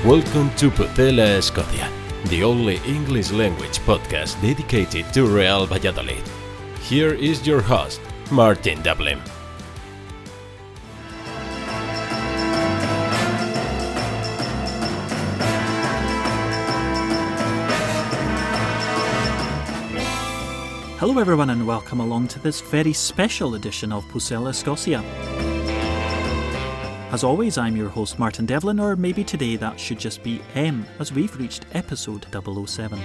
Welcome to Pucela Escocia, the only English language podcast dedicated to Real Valladolid. Here is your host, Martin Dublin. Hello everyone and welcome along to this very special edition of Pucela Escocia. As always, I'm your host Martin Devlin, or maybe today that should just be M, as we've reached episode 007.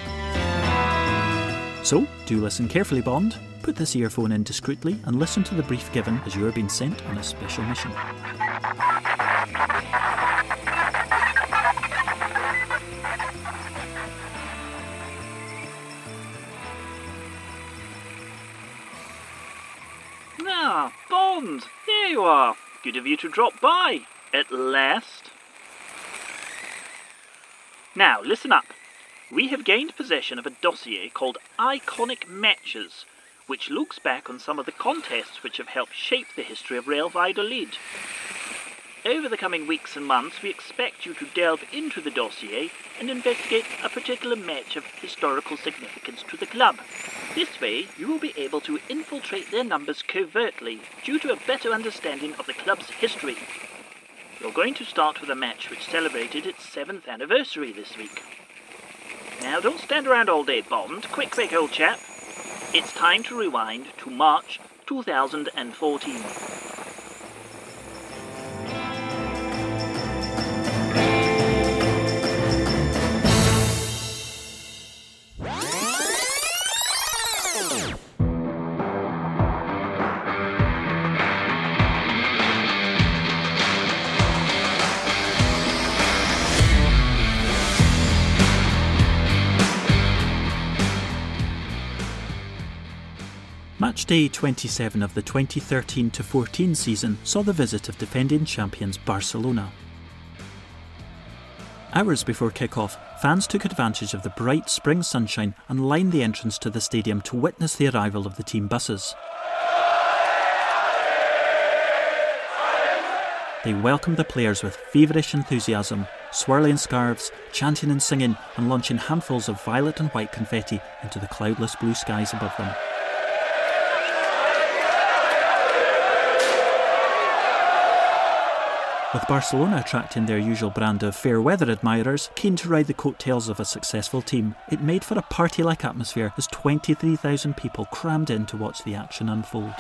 So, do listen carefully, Bond, put this earphone in discreetly and listen to the brief given as you are being sent on a special mission. Ah, Bond! Here you are! Good of you to drop by, at last. Now, listen up. We have gained possession of a dossier called Iconic Matches, which looks back on some of the contests which have helped shape the history of Real Valladolid. Over the coming weeks and months, we expect you to delve into the dossier and investigate a particular match of historical significance to the club. This way, you will be able to infiltrate their numbers covertly due to a better understanding of the club's history. You're going to start with a match which celebrated its 7th anniversary this week. Now, don't stand around all day, Bond. Quick, old chap. It's time to rewind to March 2014. Match day 27 of the 2013-14 season saw the visit of defending champions Barcelona. Hours before kick-off, fans took advantage of the bright spring sunshine and lined the entrance to the stadium to witness the arrival of the team buses. They welcomed the players with feverish enthusiasm, swirling scarves, chanting and singing, and launching handfuls of violet and white confetti into the cloudless blue skies above them. With Barcelona attracting their usual brand of fair weather admirers, keen to ride the coattails of a successful team, it made for a party-like atmosphere as 23,000 people crammed in to watch the action unfold.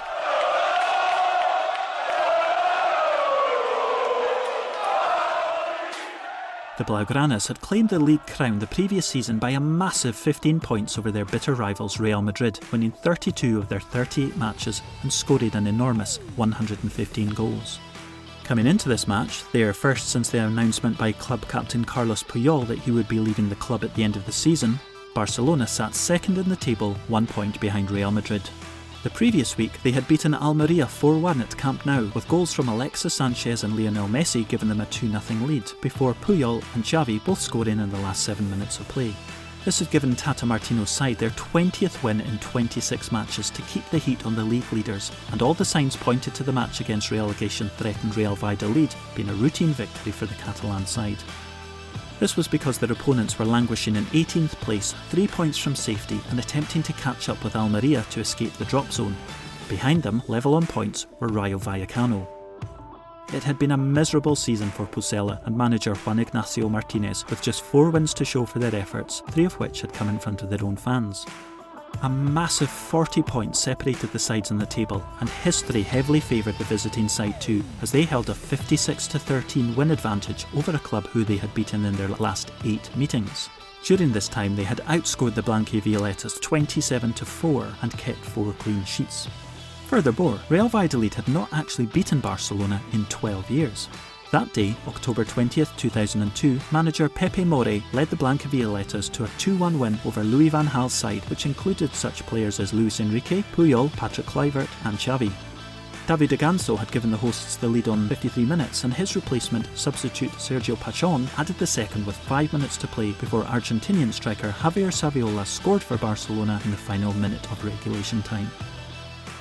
The Blaugranas had claimed the league crown the previous season by a massive 15 points over their bitter rivals Real Madrid, winning 32 of their 38 matches and scoring an enormous 115 goals. Coming into this match, their first since the announcement by club captain Carlos Puyol that he would be leaving the club at the end of the season, Barcelona sat second in the table, 1 point behind Real Madrid. The previous week, they had beaten Almeria 4-1 at Camp Nou, with goals from Alexis Sanchez and Lionel Messi giving them a 2-0 lead, before Puyol and Xavi both scoring in the last 7 minutes of play. This had given Tata Martino's side their 20th win in 26 matches to keep the heat on the league leaders, and all the signs pointed to the match against relegation threatened Real Valladolid being a routine victory for the Catalan side. This was because their opponents were languishing in 18th place, 3 points from safety, and attempting to catch up with Almeria to escape the drop zone. Behind them, level on points, were Rayo Vallecano. It had been a miserable season for Pucela and manager Juan Ignacio Martinez, with just 4 wins to show for their efforts, 3 of which had come in front of their own fans. A massive 40 points separated the sides on the table, and history heavily favoured the visiting side too, as they held a 56-13 win advantage over a club who they had beaten in their last 8 meetings. During this time, they had outscored the Blanquivioletas 27-4 and kept 4 clean sheets. Furthermore, Real Valladolid had not actually beaten Barcelona in 12 years. That day, October 20th, 2002, manager Pepe Mori led the Blanquivioletas to a 2-1 win over Louis van Gaal's side, which included such players as Luis Enrique, Puyol, Patrick Kluivert and Xavi. David Aganso had given the hosts the lead on 53 minutes, and his replacement, substitute Sergio Pachon, added the second with 5 minutes to play before Argentinian striker Javier Saviola scored for Barcelona in the final minute of regulation time.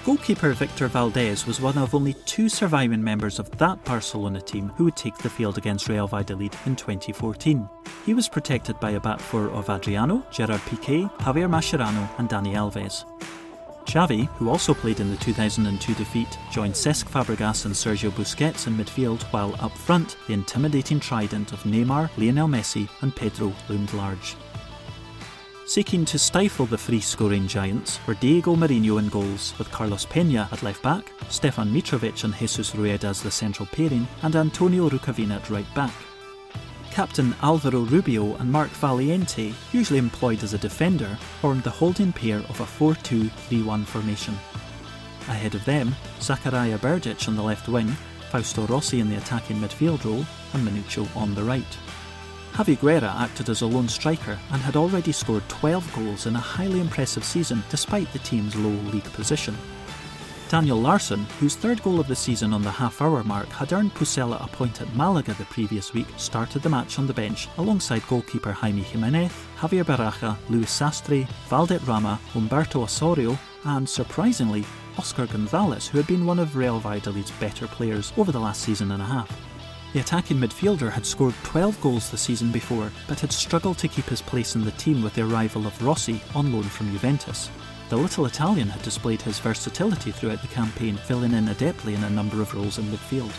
Goalkeeper Victor Valdés was one of only 2 surviving members of that Barcelona team who would take the field against Real Valladolid in 2014. He was protected by a back four of Adriano, Gerard Piqué, Javier Mascherano and Dani Alves. Xavi, who also played in the 2002 defeat, joined Cesc Fabregas and Sergio Busquets in midfield, while up front the intimidating trident of Neymar, Lionel Messi and Pedro loomed large. Seeking to stifle the free-scoring giants were Diego Marinho in goals, with Carlos Peña at left-back, Stefan Mitrovic and Jesus Rueda the central pairing, and Antonio Rukavina at right-back. Captain Álvaro Rubio and Marc Valiente, usually employed as a defender, formed the holding pair of a 4-2-3-1 formation. Ahead of them, Zakaria Berdic on the left wing, Fausto Rossi in the attacking midfield role, and Minuccio on the right. Javi Guerra acted as a lone striker and had already scored 12 goals in a highly impressive season despite the team's low league position. Daniel Larsson, whose 3rd goal of the season on the half-hour mark had earned Pucela a point at Malaga the previous week, started the match on the bench alongside goalkeeper Jaime Jimenez, Javier Baraja, Luis Sastre, Valderrama, Humberto Osorio and, surprisingly, Oscar Gonzalez, who had been one of Real Valladolid's better players over the last season and a half. The attacking midfielder had scored 12 goals the season before, but had struggled to keep his place in the team with the arrival of Rossi on loan from Juventus. The little Italian had displayed his versatility throughout the campaign, filling in adeptly in a number of roles in midfield.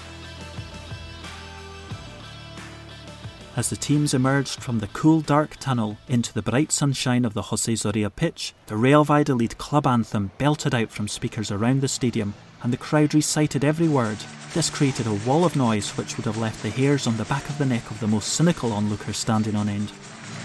As the teams emerged from the cool dark tunnel into the bright sunshine of the José Zorrilla pitch, the Real Valladolid club anthem belted out from speakers around the stadium, and the crowd recited every word. This created a wall of noise which would have left the hairs on the back of the neck of the most cynical onlookers standing on end.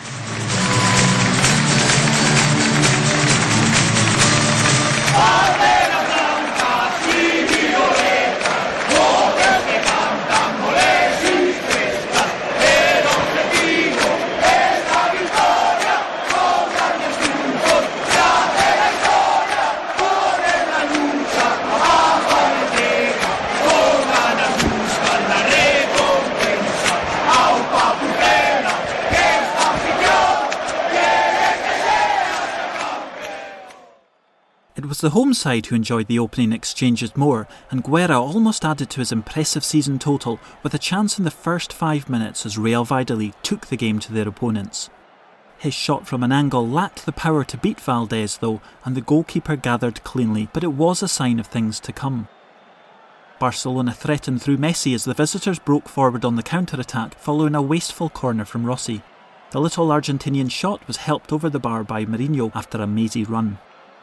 It was the home side who enjoyed the opening exchanges more, and Guerra almost added to his impressive season total with a chance in the first 5 minutes as Real Valladolid took the game to their opponents. His shot from an angle lacked the power to beat Valdés though, and the goalkeeper gathered cleanly, but it was a sign of things to come. Barcelona threatened through Messi as the visitors broke forward on the counter-attack following a wasteful corner from Rossi. The little Argentinian shot was helped over the bar by Marinho after a mazy run.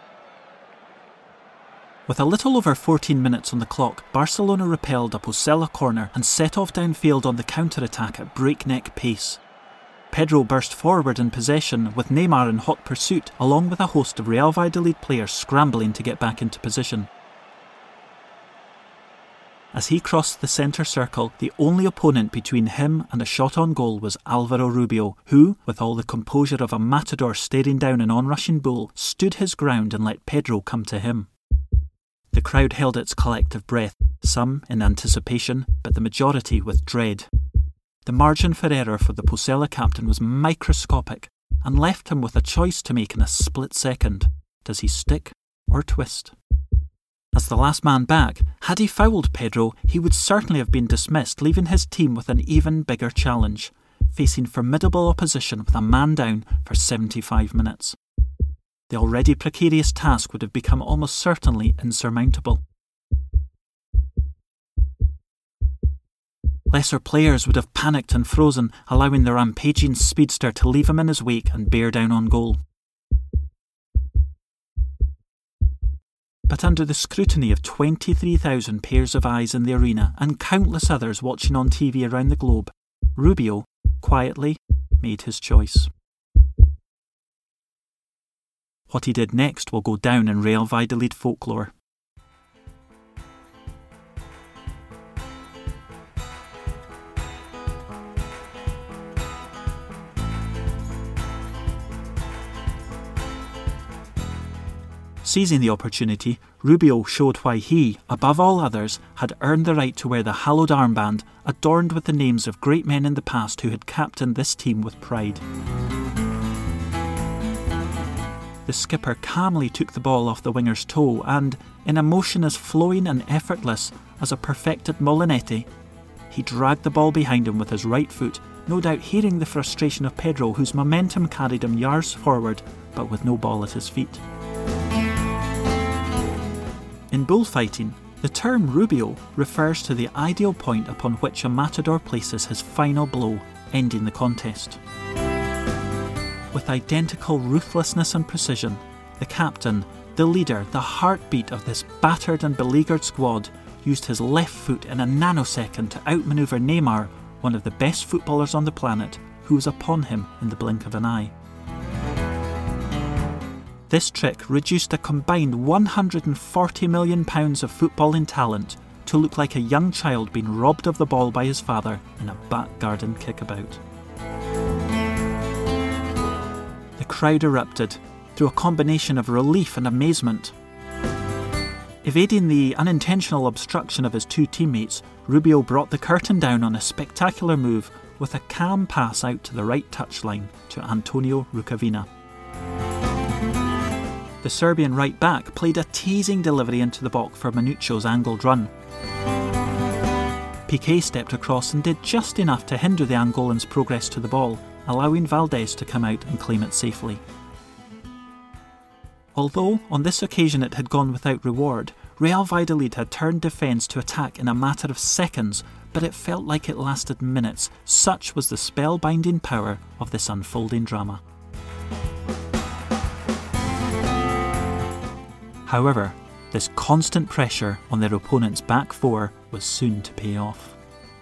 With a little over 14 minutes on the clock, Barcelona repelled a Pucela corner and set off downfield on the counter-attack at breakneck pace. Pedro burst forward in possession with Neymar in hot pursuit, along with a host of Real Valladolid players scrambling to get back into position. As he crossed the centre circle, the only opponent between him and a shot on goal was Álvaro Rubio, who, with all the composure of a matador staring down an onrushing bull, stood his ground and let Pedro come to him. The crowd held its collective breath, some in anticipation, but the majority with dread. The margin for error for the Pucela captain was microscopic and left him with a choice to make in a split second. Does he stick or twist? As the last man back, had he fouled Pedro, he would certainly have been dismissed, leaving his team with an even bigger challenge, facing formidable opposition with a man down for 75 minutes. The already precarious task would have become almost certainly insurmountable. Lesser players would have panicked and frozen, allowing the rampaging speedster to leave him in his wake and bear down on goal. But under the scrutiny of 23,000 pairs of eyes in the arena and countless others watching on TV around the globe, Rubio quietly made his choice. What he did next will go down in Real Valladolid folklore. Seizing the opportunity, Rubio showed why he, above all others, had earned the right to wear the hallowed armband adorned with the names of great men in the past who had captained this team with pride. The skipper calmly took the ball off the winger's toe and, in a motion as flowing and effortless as a perfected Molinete, he dragged the ball behind him with his right foot, no doubt hearing the frustration of Pedro, whose momentum carried him yards forward, but with no ball at his feet. In bullfighting, the term rubio refers to the ideal point upon which a matador places his final blow, ending the contest. With identical ruthlessness and precision, the captain, the leader, the heartbeat of this battered and beleaguered squad, used his left foot in a nanosecond to outmaneuver Neymar, one of the best footballers on the planet, who was upon him in the blink of an eye. This trick reduced a combined £140 million of footballing talent to look like a young child being robbed of the ball by his father in a back garden kickabout. The crowd erupted, through a combination of relief and amazement. Evading the unintentional obstruction of his two teammates, Rubio brought the curtain down on a spectacular move with a calm pass out to the right touchline to Antonio Rukavina. The Serbian right back played a teasing delivery into the box for Manucci's angled run. Piqué stepped across and did just enough to hinder the Angolan's progress to the ball, allowing Valdés to come out and claim it safely. Although on this occasion it had gone without reward, Real Valladolid had turned defence to attack in a matter of seconds, but it felt like it lasted minutes, such was the spellbinding power of this unfolding drama. However, this constant pressure on their opponent's back four was soon to pay off.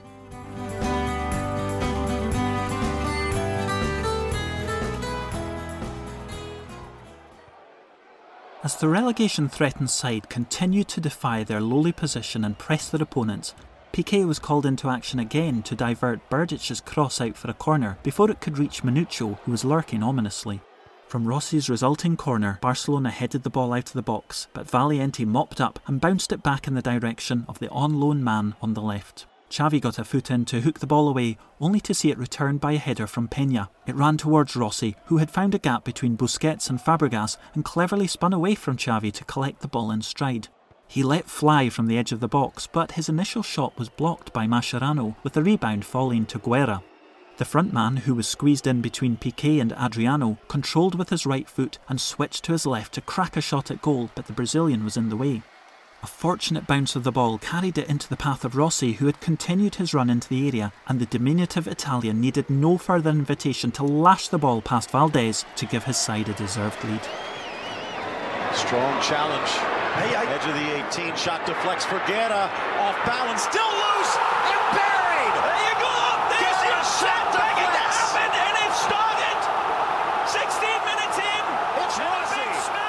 As the relegation-threatened side continued to defy their lowly position and press their opponents, Piqué was called into action again to divert Berdic's cross out for a corner before it could reach Manucci, who was lurking ominously. From Rossi's resulting corner, Barcelona headed the ball out of the box, but Valiente mopped up and bounced it back in the direction of the on-loan man on the left. Xavi got a foot in to hook the ball away, only to see it returned by a header from Peña. It ran towards Rossi, who had found a gap between Busquets and Fabregas and cleverly spun away from Xavi to collect the ball in stride. He let fly from the edge of the box, but his initial shot was blocked by Mascherano, with the rebound falling to Guerra. The front man, who was squeezed in between Piqué and Adriano, controlled with his right foot and switched to his left to crack a shot at goal, but the Brazilian was in the way. A fortunate bounce of the ball carried it into the path of Rossi, who had continued his run into the area, and the diminutive Italian needed no further invitation to lash the ball past Valdés to give his side a deserved lead. Strong challenge. Edge of the 18, shot deflects for Guerra, off balance, still loose, and buried! There you go! There's your shot making that happen, and it started! 16 minutes in! It's Rossi!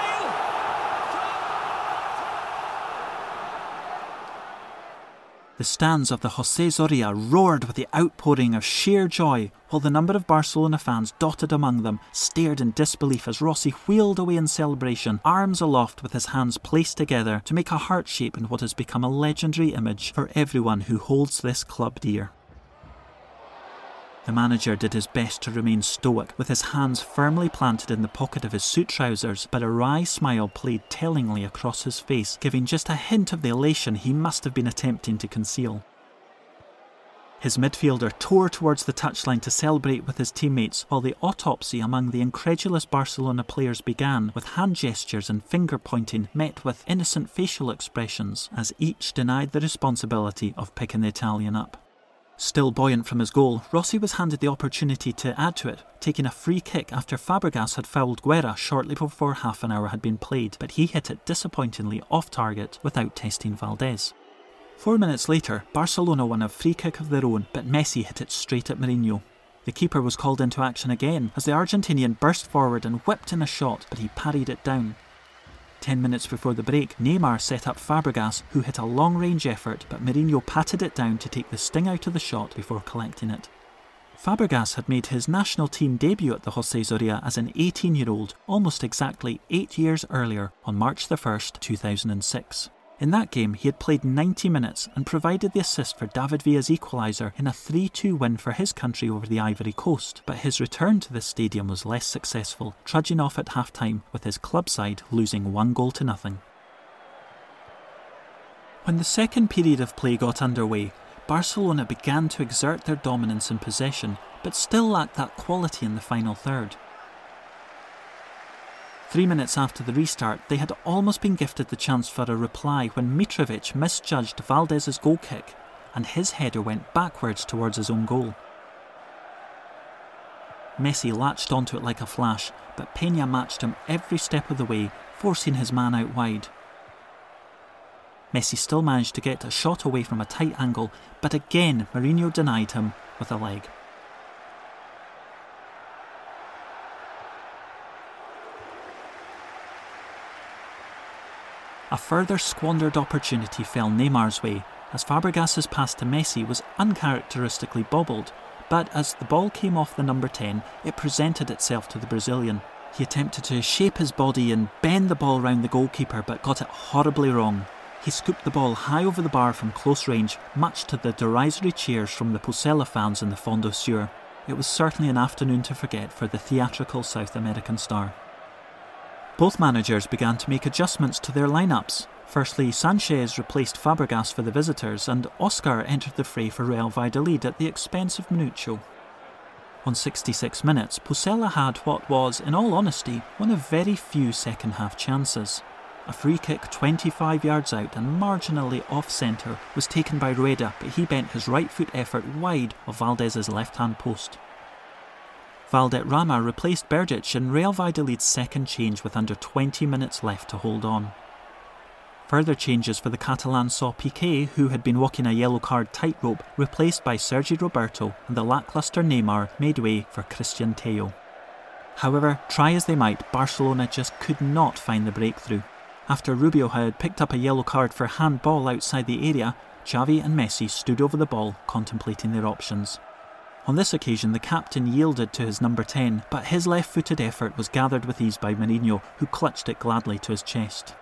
The stands of the José Zorrilla roared with the outpouring of sheer joy, while the number of Barcelona fans dotted among them stared in disbelief as Rossi wheeled away in celebration, arms aloft with his hands placed together to make a heart shape in what has become a legendary image for everyone who holds this club dear. The manager did his best to remain stoic, with his hands firmly planted in the pocket of his suit trousers, but a wry smile played tellingly across his face, giving just a hint of the elation he must have been attempting to conceal. His midfielder tore towards the touchline to celebrate with his teammates, while the autopsy among the incredulous Barcelona players began, with hand gestures and finger pointing met with innocent facial expressions, as each denied the responsibility of picking the Italian up. Still buoyant from his goal, Rossi was handed the opportunity to add to it, taking a free kick after Fabregas had fouled Guerra shortly before half an hour had been played, but he hit it disappointingly off target without testing Valdés. 4 minutes later, Barcelona won a free kick of their own, but Messi hit it straight at Mourinho. The keeper was called into action again, as the Argentinian burst forward and whipped in a shot, but he parried it down. 10 minutes before the break, Neymar set up Fabregas, who hit a long-range effort, but Mourinho patted it down to take the sting out of the shot before collecting it. Fabregas had made his national team debut at the José Zorrilla as an 18-year-old, almost exactly 8 years earlier, on March the 1st, 2006. In that game, he had played 90 minutes and provided the assist for David Villa's equaliser in a 3-2 win for his country over the Ivory Coast, but his return to the stadium was less successful, trudging off at half-time with his club side losing 1-0. When the second period of play got underway, Barcelona began to exert their dominance in possession, but still lacked that quality in the final third. 3 minutes after the restart, they had almost been gifted the chance for a reply when Mitrovic misjudged Valdez's goal kick and his header went backwards towards his own goal. Messi latched onto it like a flash, but Peña matched him every step of the way, forcing his man out wide. Messi still managed to get a shot away from a tight angle, but again Mourinho denied him with a leg. A further squandered opportunity fell Neymar's way, as Fabregas's pass to Messi was uncharacteristically bobbled, but as the ball came off the number 10, it presented itself to the Brazilian. He attempted to shape his body and bend the ball round the goalkeeper, but got it horribly wrong. He scooped the ball high over the bar from close range, much to the derisory cheers from the Pucela fans in the Fondo Sur. It was certainly an afternoon to forget for the theatrical South American star. Both managers began to make adjustments to their lineups. Firstly, Sanchez replaced Fabregas for the visitors and Oscar entered the fray for Real Valladolid at the expense of Minuccio. On 66 minutes, Pucela had what was, in all honesty, one of very few second-half chances. A free kick 25 yards out and marginally off-centre was taken by Rueda, but he bent his right foot effort wide of Valdez's left-hand post. Valderrama replaced Berdic in Real Valladolid's second change with under 20 minutes left to hold on. Further changes for the Catalans saw Piqué, who had been walking a yellow card tightrope, replaced by Sergi Roberto, and the lacklustre Neymar made way for Christian Tello. However, try as they might, Barcelona just could not find the breakthrough. After Rubio had picked up a yellow card for handball outside the area, Xavi and Messi stood over the ball, contemplating their options. On this occasion, the captain yielded to his number 10, but his left-footed effort was gathered with ease by Mourinho, who clutched it gladly to his chest.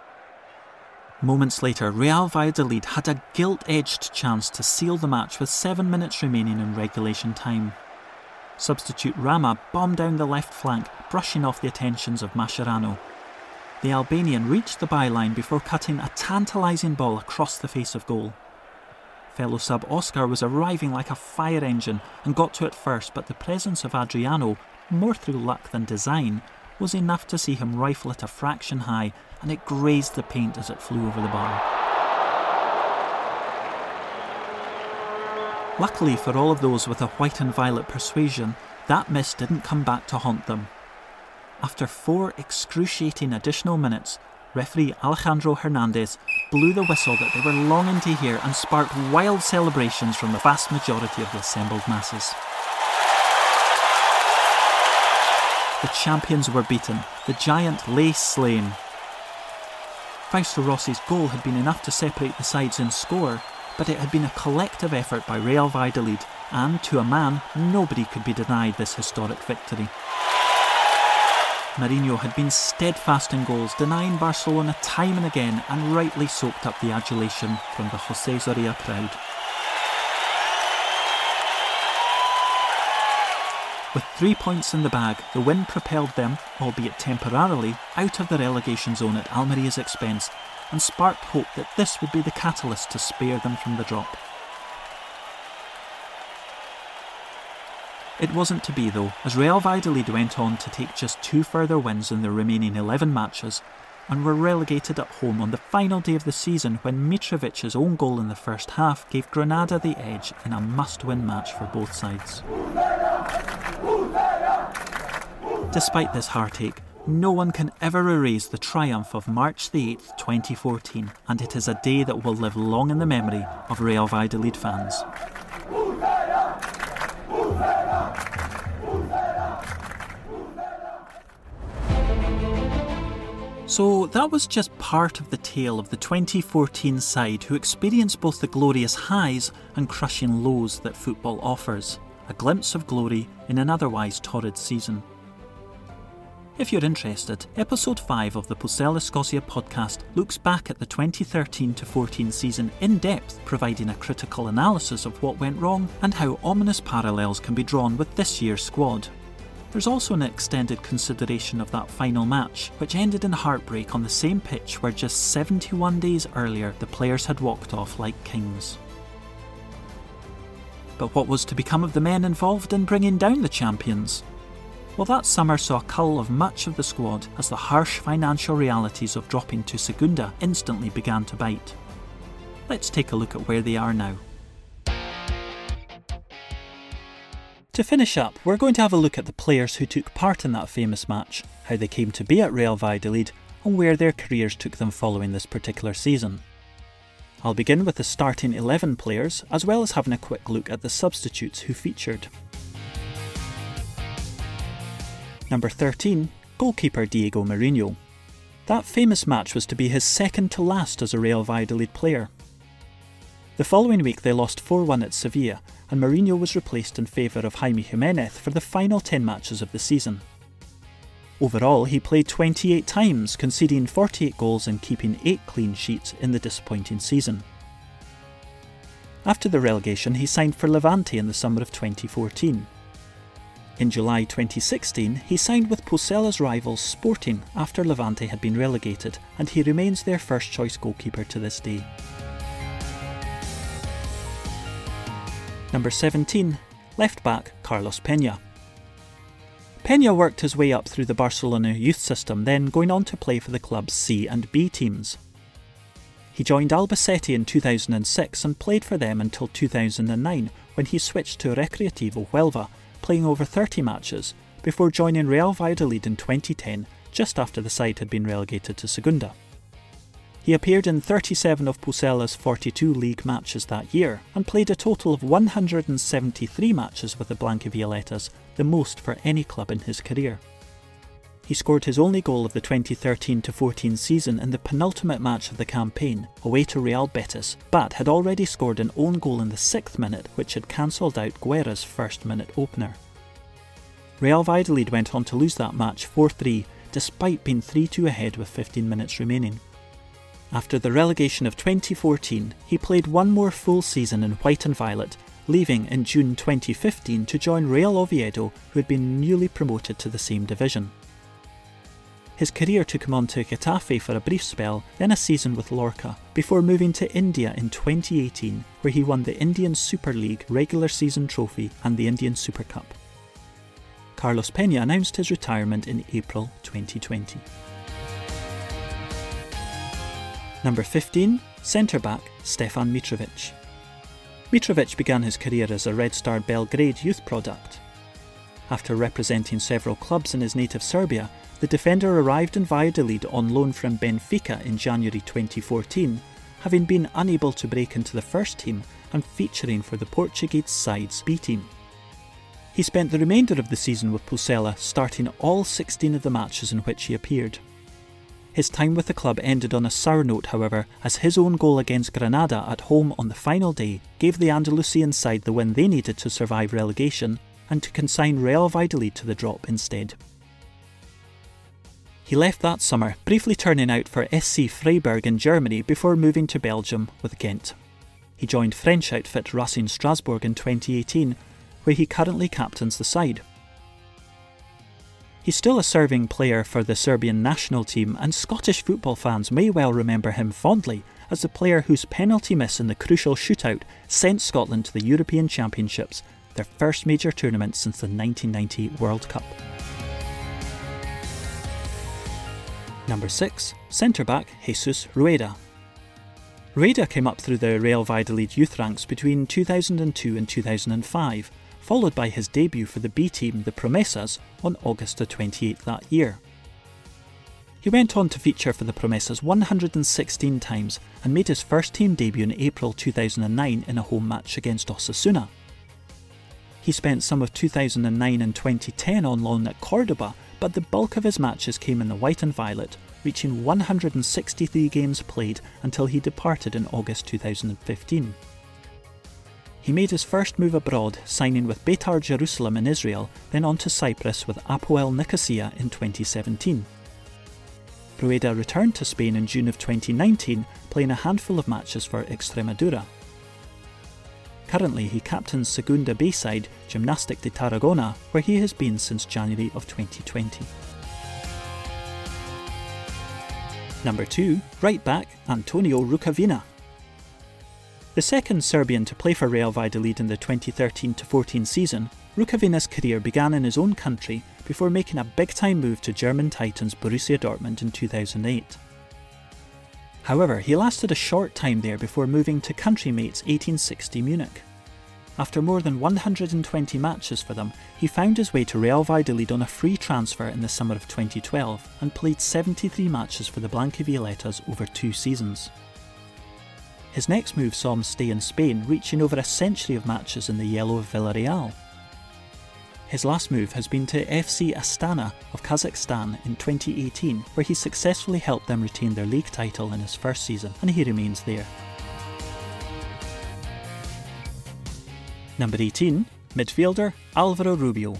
Moments later, Real Valladolid had a gilt-edged chance to seal the match with 7 minutes remaining in regulation time. Substitute Rama bombed down the left flank, brushing off the attentions of Mascherano. The Albanian reached the byline before cutting a tantalising ball across the face of goal. Fellow sub Oscar was arriving like a fire engine and got to it first, but the presence of Adriano, more through luck than design, was enough to see him rifle it a fraction high, and it grazed the paint as it flew over the bar. Luckily for all of those with a white and violet persuasion, that miss didn't come back to haunt them. After 4 excruciating additional minutes, referee Alejandro Hernandez blew the whistle that they were longing to hear and sparked wild celebrations from the vast majority of the assembled masses. The champions were beaten, the giant lay slain. Fausto Rossi's goal had been enough to separate the sides in score, but it had been a collective effort by Real Valladolid, and to a man, nobody could be denied this historic victory. Mourinho had been steadfast in goals, denying Barcelona time and again, and rightly soaked up the adulation from the José Zorrilla crowd. With 3 points in the bag, the win propelled them, albeit temporarily, out of the relegation zone at Almeria's expense, and sparked hope that this would be the catalyst to spare them from the drop. It wasn't to be though, as Real Valladolid went on to take just 2 further wins in their remaining 11 matches, and were relegated at home on the final day of the season when Mitrovic's own goal in the first half gave Granada the edge in a must-win match for both sides. Despite this heartache, no one can ever erase the triumph of March the 8th, 2014, and it is a day that will live long in the memory of Real Valladolid fans. So that was just part of the tale of the 2014 side who experienced both the glorious highs and crushing lows that football offers, a glimpse of glory in an otherwise torrid season. If you're interested, episode 5 of the Pucella Scotia podcast looks back at the 2013-14 season in depth, providing a critical analysis of what went wrong and how ominous parallels can be drawn with this year's squad. There's also an extended consideration of that final match, which ended in heartbreak on the same pitch where just 71 days earlier the players had walked off like kings. But what was to become of the men involved in bringing down the champions? Well, that summer saw a cull of much of the squad as the harsh financial realities of dropping to Segunda instantly began to bite. Let's take a look at where they are now. To finish up, we're going to have a look at the players who took part in that famous match, how they came to be at Real Valladolid, and where their careers took them following this particular season. I'll begin with the starting 11 players, as well as having a quick look at the substitutes who featured. Number 13, goalkeeper Diego Marinho. That famous match was to be his second to last as a Real Valladolid player. The following week they lost 4-1 at Sevilla, and Marinho was replaced in favour of Jaime Jimenez for the final 10 matches of the season. Overall, he played 28 times, conceding 48 goals and keeping 8 clean sheets in the disappointing season. After the relegation, he signed for Levante in the summer of 2014. In July 2016, he signed with Pucella's rivals Sporting after Levante had been relegated, and he remains their first choice goalkeeper to this day. Number 17, left back Carlos Peña. Peña worked his way up through the Barcelona youth system, then going on to play for the club's C and B teams. He joined Albacete in 2006 and played for them until 2009, when he switched to Recreativo Huelva, playing over 30 matches, before joining Real Valladolid in 2010, just after the side had been relegated to Segunda. He appeared in 37 of Pucella's 42 league matches that year, and played a total of 173 matches with the Blancavioletas, the most for any club in his career. He scored his only goal of the 2013-14 season in the penultimate match of the campaign, away to Real Betis, but had already scored an own goal in the 6th minute, which had cancelled out Guerra's first minute opener. Real Valladolid went on to lose that match 4-3, despite being 3-2 ahead with 15 minutes remaining. After the relegation of 2014, he played one more full season in white and violet, leaving in June 2015 to join Real Oviedo, who had been newly promoted to the same division. His career took him on to Getafe for a brief spell, then a season with Lorca, before moving to India in 2018, where he won the Indian Super League regular season trophy and the Indian Super Cup. Carlos Peña announced his retirement in April 2020. Number 15, centre-back Stefan Mitrovic. Mitrovic began his career as a Red Star Belgrade youth product. After representing several clubs in his native Serbia, the defender arrived in Valladolid on loan from Benfica in January 2014, having been unable to break into the first team and featuring for the Portuguese side's B team. He spent the remainder of the season with Pucella, starting all 16 of the matches in which he appeared. His time with the club ended on a sour note, however, as his own goal against Granada at home on the final day gave the Andalusian side the win they needed to survive relegation and to consign Real Valladolid to the drop instead. He left that summer, briefly turning out for SC Freiburg in Germany before moving to Belgium with Ghent. He joined French outfit Racing Strasbourg in 2018, where he currently captains the side. He's still a serving player for the Serbian national team, and Scottish football fans may well remember him fondly as the player whose penalty miss in the crucial shootout sent Scotland to the European Championships, their first major tournament since the 1990 World Cup. Number 6, centre-back Jesus Rueda. Rueda came up through the Real Valladolid youth ranks between 2002 and 2005, followed by his debut for the B team, the Promesas, on August the 28th that year. He went on to feature for the Promesas 116 times and made his first team debut in April 2009 in a home match against Osasuna. He spent some of 2009 and 2010 on loan at Cordoba, but the bulk of his matches came in the white and violet, reaching 163 games played until he departed in August 2015. He made his first move abroad, signing with Beitar Jerusalem in Israel, then on to Cyprus with Apoel Nicosia in 2017. Rueda returned to Spain in June of 2019, playing a handful of matches for Extremadura. Currently, he captains Segunda B side Gimnastic de Tarragona, where he has been since January of 2020. Number 2, right back Antonio Rukavina. The second Serbian to play for Real Valladolid in the 2013-14 season, Rukavina's career began in his own country before making a big-time move to German Titans Borussia Dortmund in 2008. However, he lasted a short time there before moving to countrymates 1860 Munich. After more than 120 matches for them, he found his way to Real Valladolid on a free transfer in the summer of 2012 and played 73 matches for the Blanquivioletas over 2 seasons. His next move saw him stay in Spain, reaching over a century of matches in the yellow of Villarreal. His last move has been to FC Astana of Kazakhstan in 2018, where he successfully helped them retain their league title in his first season, and he remains there. Number 18, midfielder Alvaro Rubio.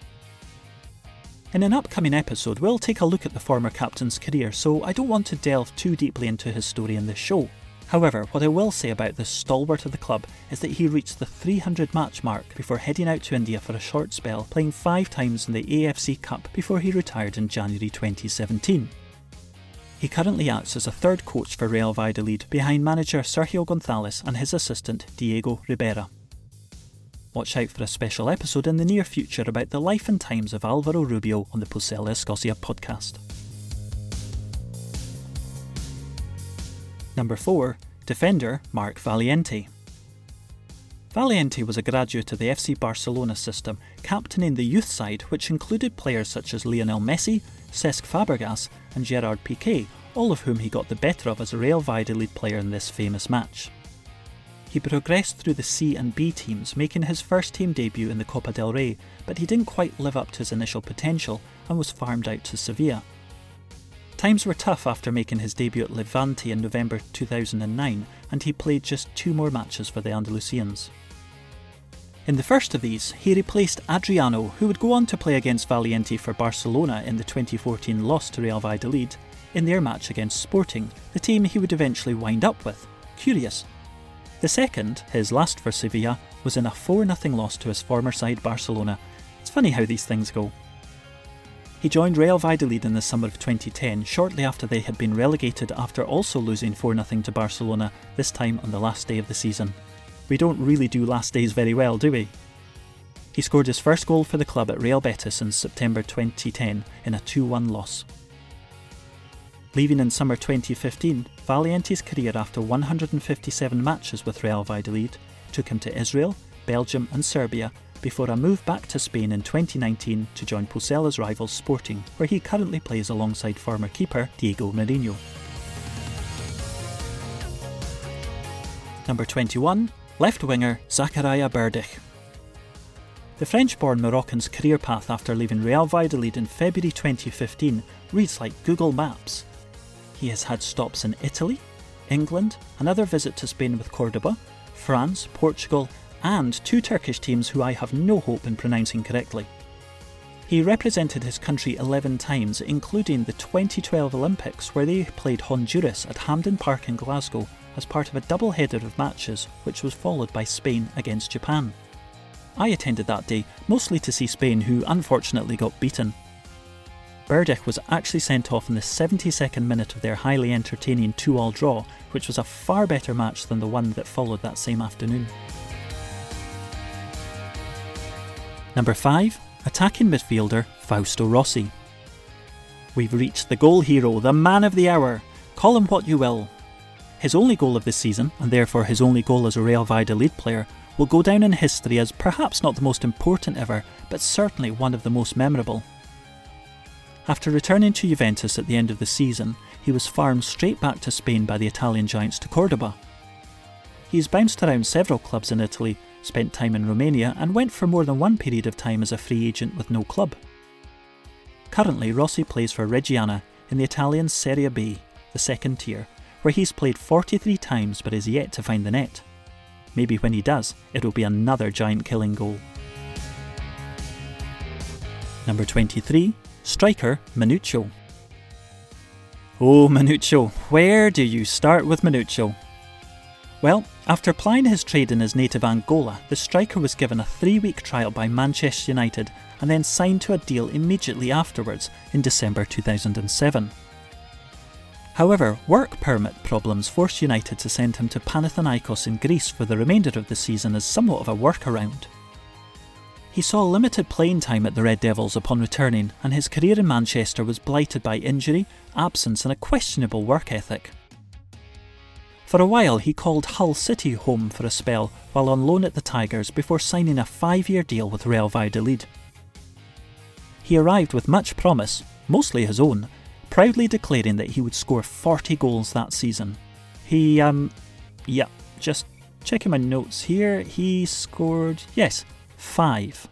In an upcoming episode, we'll take a look at the former captain's career, so I don't want to delve too deeply into his story in this show. However, what I will say about this stalwart of the club is that he reached the 300 match mark before heading out to India for a short spell, playing 5 times in the AFC Cup before he retired in January 2017. He currently acts as a third coach for Real Valladolid behind manager Sergio Gonzalez and his assistant Diego Ribera. Watch out for a special episode in the near future about the life and times of Alvaro Rubio on the Pucela Escócia podcast. Number 4, defender Marc Valiente. Valiente was a graduate of the FC Barcelona system, captaining the youth side, which included players such as Lionel Messi, Cesc Fabregas and Gerard Piqué, all of whom he got the better of as a Real Valladolid player in this famous match. He progressed through the C and B teams, making his first team debut in the Copa del Rey, but he didn't quite live up to his initial potential and was farmed out to Sevilla. Times were tough after making his debut at Levante in November 2009, and he played just 2 more matches for the Andalusians. In the first of these, he replaced Adriano, who would go on to play against Valiente for Barcelona in the 2014 loss to Real Valladolid, in their match against Sporting, the team he would eventually wind up with. Curious. The second, his last for Sevilla, was in a 4-0 loss to his former side Barcelona. It's funny how these things go. He joined Real Valladolid in the summer of 2010, shortly after they had been relegated after also losing 4-0 to Barcelona, this time on the last day of the season. We don't really do last days very well, do we? He scored his first goal for the club at Real Betis in September 2010 in a 2-1 loss. Leaving in summer 2015, Valiente's career after 157 matches with Real Valladolid took him to Israel, Belgium and Serbia, before a move back to Spain in 2019 to join Pucela's rivals Sporting, where he currently plays alongside former keeper Diego Marinho. Number 21, left winger Zakaria Berdych. The French-born Moroccan's career path after leaving Real Valladolid in February 2015 reads like Google Maps. He has had stops in Italy, England, another visit to Spain with Cordoba, France, Portugal and 2 Turkish teams who I have no hope in pronouncing correctly. He represented his country 11 times, including the 2012 Olympics, where they played Honduras at Hampden Park in Glasgow as part of a double-header of matches, which was followed by Spain against Japan. I attended that day, mostly to see Spain, who unfortunately got beaten. Berdych was actually sent off in the 72nd minute of their highly entertaining 2-2 draw, which was a far better match than the one that followed that same afternoon. Number 5, attacking midfielder Fausto Rossi. We've reached the goal hero, the man of the hour. Call him what you will. His only goal of this season, and therefore his only goal as a Real Valladolid player, will go down in history as perhaps not the most important ever, but certainly one of the most memorable. After returning to Juventus at the end of the season, he was farmed straight back to Spain by the Italian giants to Cordoba. He's bounced around several clubs in Italy, spent time in Romania and went for more than one period of time as a free agent with no club. Currently, Rossi plays for Reggiana in the Italian Serie B, the second tier, where he's played 43 times but is yet to find the net. maybe when he does, it'll be another giant killing goal. Number 23, striker Minuccio. Oh, Minuccio, where do you start with Minuccio? Well, after plying his trade in his native Angola, the striker was given a 3-week trial by Manchester United and then signed to a deal immediately afterwards in December 2007. However, work permit problems forced United to send him to Panathinaikos in Greece for the remainder of the season as somewhat of a workaround. He saw limited playing time at the Red Devils upon returning, and his career in Manchester was blighted by injury, absence and a questionable work ethic. For a while he called Hull City home for a spell while on loan at the Tigers before signing a 5-year deal with Real Valladolid. He arrived with much promise, mostly his own, proudly declaring that he would score 40 goals that season. Just checking my notes here, he scored, 5.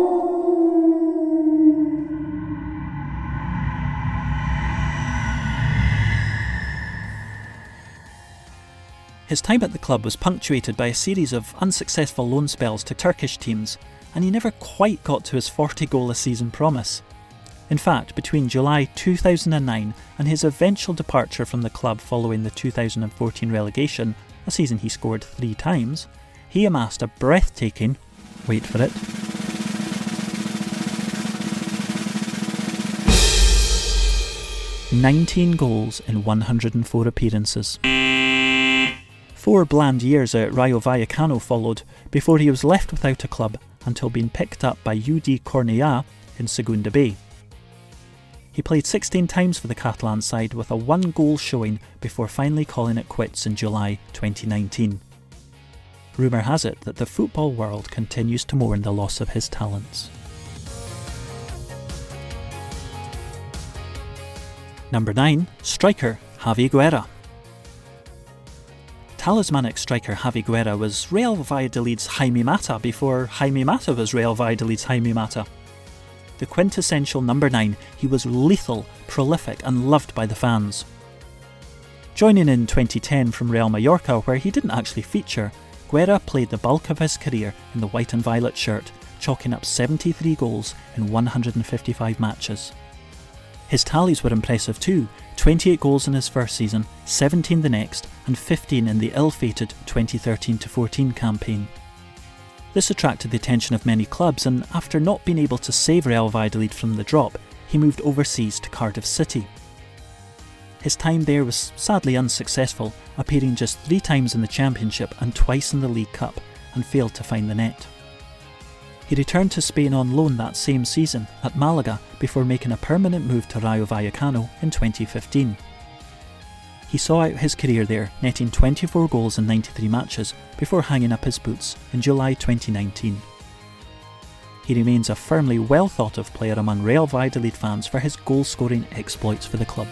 His time at the club was punctuated by a series of unsuccessful loan spells to Turkish teams, and he never quite got to his 40-goal-a-season promise. In fact, between July 2009 and his eventual departure from the club following the 2014 relegation, a season he scored 3 times, he amassed a breathtaking, wait for it, 19 goals in 104 appearances. 4 bland years at Rayo Vallecano followed before he was left without a club until being picked up by UD Cornellà in Segunda B. He played 16 times for the Catalan side with a 1-goal showing before finally calling it quits in July 2019. Rumour has it that the football world continues to mourn the loss of his talents. Number 9, striker Javi Guerra. Talismanic striker Javi Guerra was Real Valladolid's Jaime Mata before Jaime Mata was Real Valladolid's Jaime Mata. The quintessential number 9, he was lethal, prolific and loved by the fans. Joining in 2010 from Real Mallorca, where he didn't actually feature, Guerra played the bulk of his career in the white and violet shirt, chalking up 73 goals in 155 matches. His tallies were impressive too, 28 goals in his first season, 17 the next, and 15 in the ill-fated 2013-14 campaign. This attracted the attention of many clubs, and after not being able to save Real Valladolid from the drop, he moved overseas to Cardiff City. His time there was sadly unsuccessful, appearing just 3 times in the Championship and twice in the League Cup, and failed to find the net. He returned to Spain on loan that same season at Malaga before making a permanent move to Rayo Vallecano in 2015. He saw out his career there, netting 24 goals in 93 matches before hanging up his boots in July 2019. He remains a firmly well thought of player among Real Valladolid fans for his goal-scoring exploits for the club.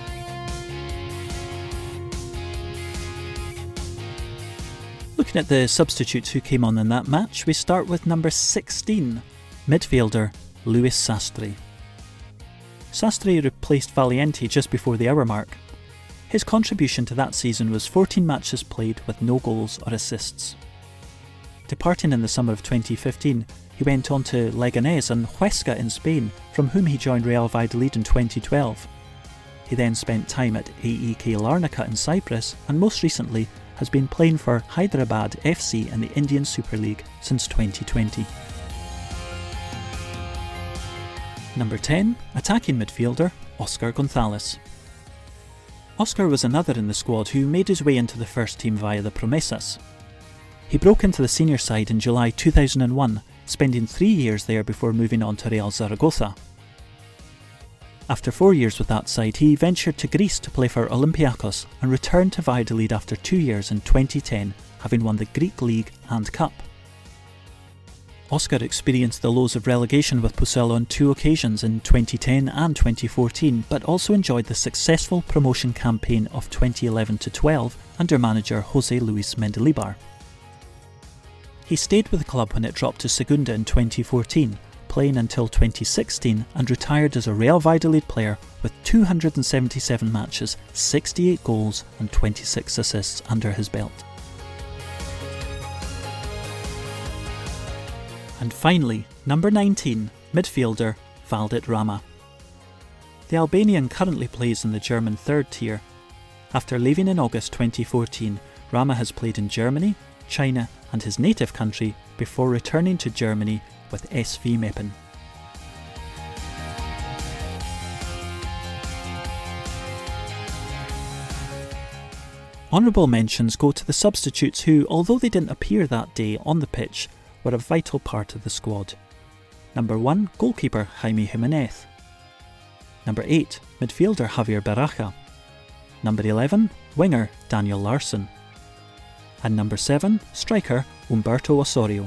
Looking at the substitutes who came on in that match, we start with number 16, midfielder Luis Sastre. Sastre replaced Valiente just before the hour mark. His contribution to that season was 14 matches played with no goals or assists. Departing in the summer of 2015, he went on to Leganés and Huesca in Spain, from whom he joined Real Valladolid in 2012. He then spent time at AEK Larnaca in Cyprus, and most recently has been playing for Hyderabad FC in the Indian Super League since 2020. Number 10, attacking midfielder Oscar González. Oscar was another in the squad who made his way into the first team via the Promesas. He broke into the senior side in July 2001, spending 3 years there before moving on to Real Zaragoza. After 4 years with that side, he ventured to Greece to play for Olympiakos and returned to Valladolid after 2 years in 2010, having won the Greek League and Cup. Oscar experienced the lows of relegation with Pucel on 2 occasions in 2010 and 2014, but also enjoyed the successful promotion campaign of 2011-12 under manager José Luis Mendilibar. He stayed with the club when it dropped to Segunda in 2014, playing until 2016 and retired as a Real Valladolid player with 277 matches, 68 goals and 26 assists under his belt. And finally, number 19, midfielder Valdit Rama. The Albanian currently plays in the German third tier. After leaving in August 2014, Rama has played in Germany, China and his native country before returning to Germany with SV Meppen. Honourable mentions go to the substitutes who, although they didn't appear that day on the pitch, were a vital part of the squad. Number 1, goalkeeper Jaime Jimenez. Number 8, midfielder Javier Baraja. Number 11, winger Daniel Larsson. And number 7, striker Humberto Osorio.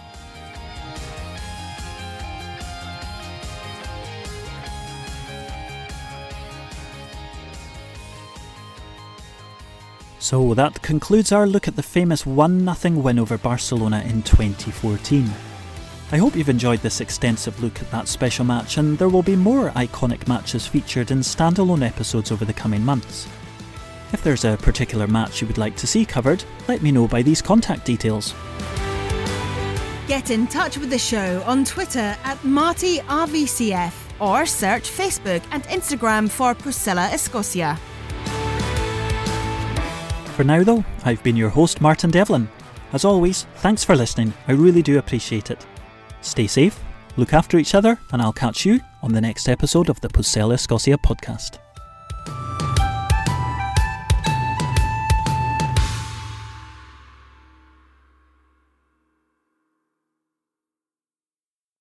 So that concludes our look at the famous 1-0 win over Barcelona in 2014. I hope you've enjoyed this extensive look at that special match, and there will be more iconic matches featured in standalone episodes over the coming months. If there's a particular match you would like to see covered, let me know by these contact details. Get in touch with the show on Twitter at MartyRVCF or search Facebook and Instagram for Pusilla Escocia. For now though, I've been your host Martin Devlin. As always, thanks for listening, I really do appreciate it. Stay safe, look after each other, and I'll catch you on the next episode of the Pusilla Escocia podcast.